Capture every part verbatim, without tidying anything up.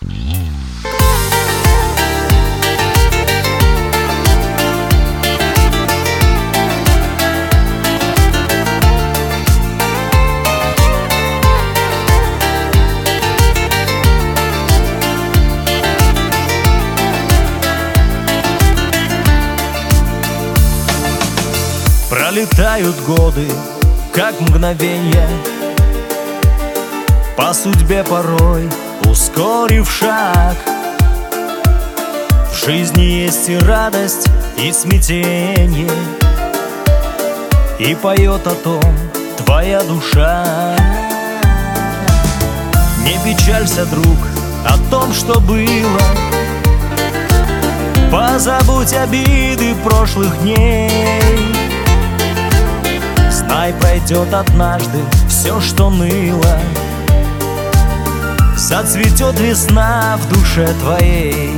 Пролетают годы, как мгновенья, по судьбе порой ускорив шаг. В жизни есть и радость, и смятенье, и поет о том твоя душа. Не печалься, друг, о том, что было. Позабудь обиды прошлых дней. Знай, пройдет однажды все, что ныло. Зацветет весна в душе твоей.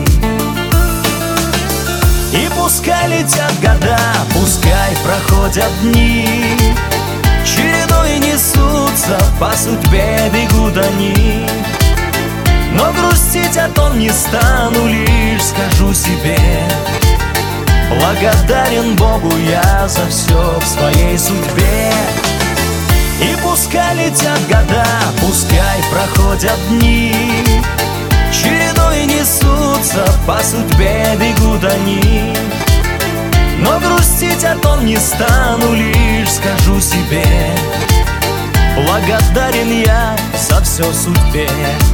И пускай летят года, пускай проходят дни, чередой несутся, по судьбе бегут они. Но грустить о том не стану, лишь скажу себе: благодарен Богу я за все в своей судьбе. И пускай летят года, пускай проходят дни, чередой несутся, по судьбе бегут они. Но грустить о том не стану, лишь скажу себе: благодарен я за все судьбе.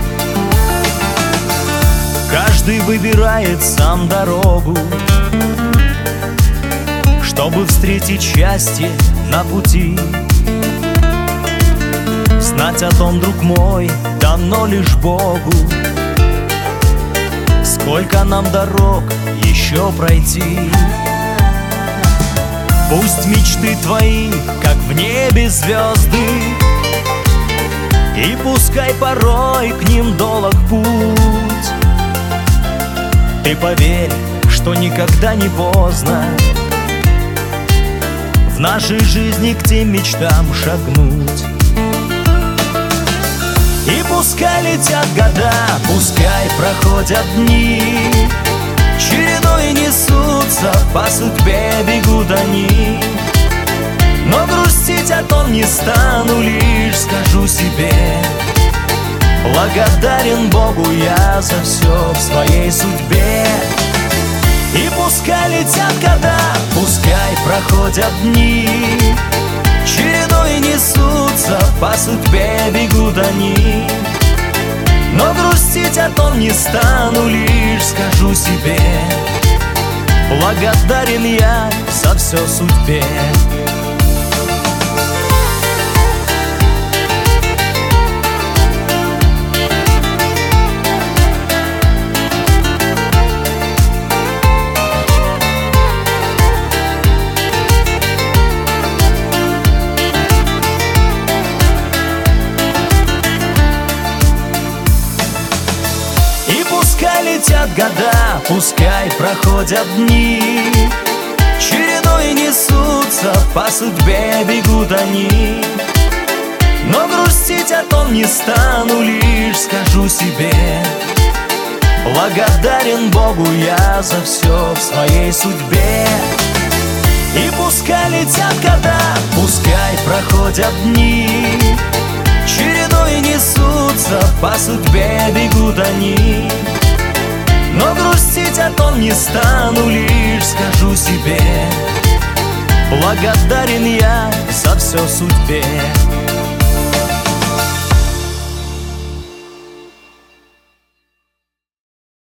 Каждый выбирает сам дорогу, чтобы встретить счастье на пути. Знать о том, друг мой, дано лишь Богу. Сколько нам дорог еще пройти. Пусть мечты твои, как в небе звезды, и пускай порой к ним долог путь. Ты поверь, что никогда не поздно в нашей жизни к тем мечтам шагнуть. И пускай летят года, пускай проходят дни, чередой несутся, по судьбе бегут они. Но грустить о том не стану, лишь скажу себе: благодарен Богу я за все в своей судьбе. И пускай летят года, пускай проходят дни, чередой несутся, по судьбе бегут они. Но грустить о том не стану, лишь скажу себе: благодарен я за все судьбе. Пускай летят года, пускай проходят дни, чередой несутся, по судьбе бегут они. Но грустить о том не стану, лишь скажу себе: благодарен Богу я за все в своей судьбе. И пускай летят года, пускай проходят дни, чередой несутся, по судьбе бегут они. Но грустить о том не стану, лишь скажу себе: благодарен я за все судьбе.